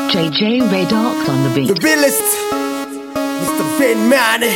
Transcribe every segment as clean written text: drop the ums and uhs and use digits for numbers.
JJ Redox on the beat. The realest, Mr. Vin Money.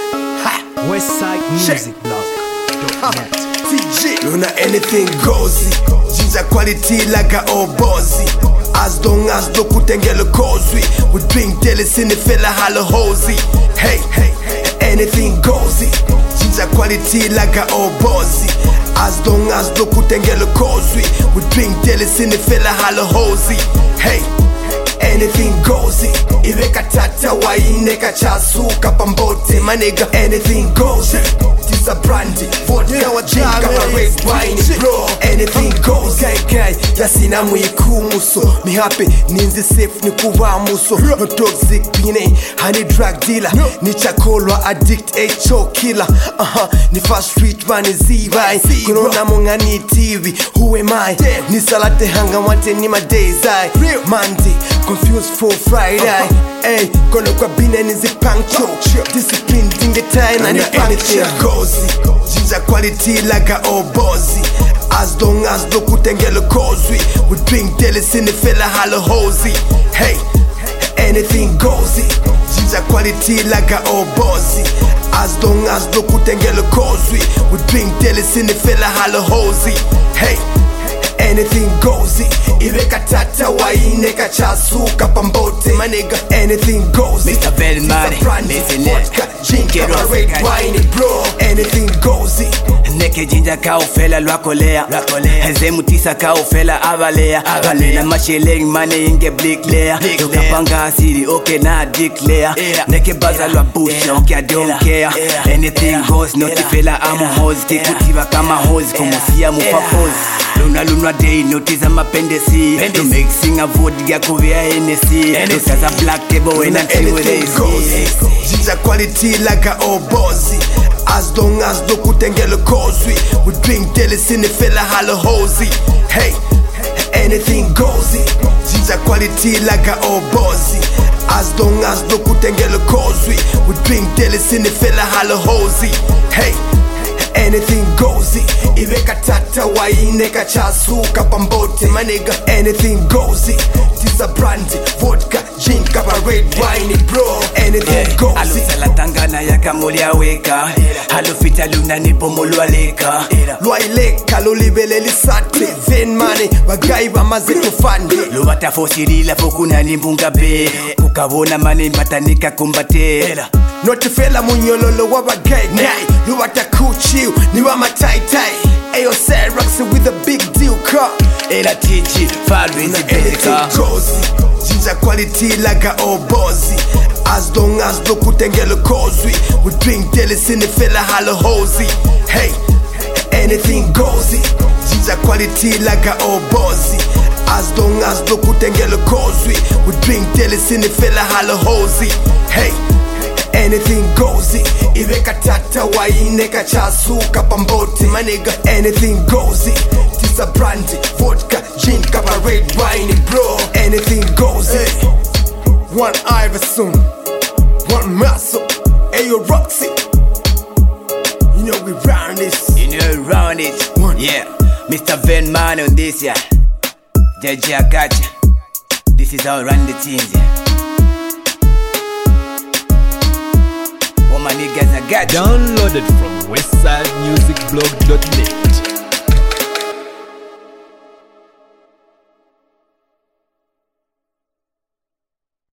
Westside Music Blog.net. TG. Luna anything goes. Ginger quality like a obozi. As long as lokutengele kozwi. We drink daily in the fella hollow hosey. Hey, anything goes. Ginger quality like a obozi. As long as lokutengele kozwi. We drink daily in the fella hollow hosey. Hey, anything goes. Iweka tata waineka chasuka pambote manega. Anything goes. This a brandy, vodka wa jinga wa red wine bro. Anything goes. Kai yasina mwikumuso. Me happy ninzi safe ni kuwa muso. No toxic bine, honey drug dealer. Ni chakolwa addict choke killer. Ni fast street run is Z-Vine. Kunona monga ni TV, who am I? Ni salate hanga wate ni my days I Monday, confused for Friday. Hey, kono kwa bine nizi pancho. Discipline in the time and anything goes. Ginger quality like a obozi. As long as lokutengele kozwi. We drink daily in the fella hollow hosey. Hey, anything goes. Ginger quality like a obozi. As long as lokutengele kozwi. We drink daily in the fella hollow hosey. Hey, anything goes. Iweka tata waineka chasuka pambote manega. Anything goes. Mr. Vin Money, listen vodka, jinga wa red wine bro. Anything goes. Neke jinja ka ufela lwakolea Hezemu tisa ka ufela avalea Na masheleng mane inge blick layer Yukapanga asiri okay na declare Neke baza lwa bush okay I don't care Anything goes noti fela amu hose Kikutiva kama hose kumusia mufa pose Luna day notiza mapendesi To make sing a vodka kuvia NSC Tusaza black table when until we they see Ginger quality like a obozi. As long as lokutengele kozwi. We drink daily in the fella hollow hosey. Hey, anything goes. Ginger quality like a obozi. As long as lokutengele kozwi. We drink daily in the fella hollow hosey. Hey, anything goes. Iweka tata waineka chasuka pambote manega. Anything goes. This a brandy, vodka, jinga wa red wine bro. Anything goes. Alusala tangana ya kamulia weka Halufita luna nipo mulwa leka Lwaileka lulibele lisate. Vin Money wagai bamaze tufande. Luwata fosirila fokuna nimbunga be Kukawona mani matanika kumbate Notifela munyololo wabagai Nay, luwata kuchiu ni wa mataitai. Ayo Cyrax with a big deal car. Ela TG, Falwin Anything goes. Ginger quality like a obozi. As long as lokutengele kozwi. We drink daily in the fella hollow hosey. Hey, anything goes. Ginger quality like a obozi. As long as lokutengele kozwi. We drink daily in the fella hollow hosey. Hey, anything goes. Iweka tata waineka chasuka pambote manega. Anything goes. This a brandy, vodka, jinga wa red wine bro. Anything goes. One Iverson, one muscle. Ayo Roxy. You know we round this. You know round it. Yeah, Mr. Vin Money on this yeah. JJ I got ya. This is how I run the things yeah. All my niggas I got ya. Downloaded from westsidemusicblog.net.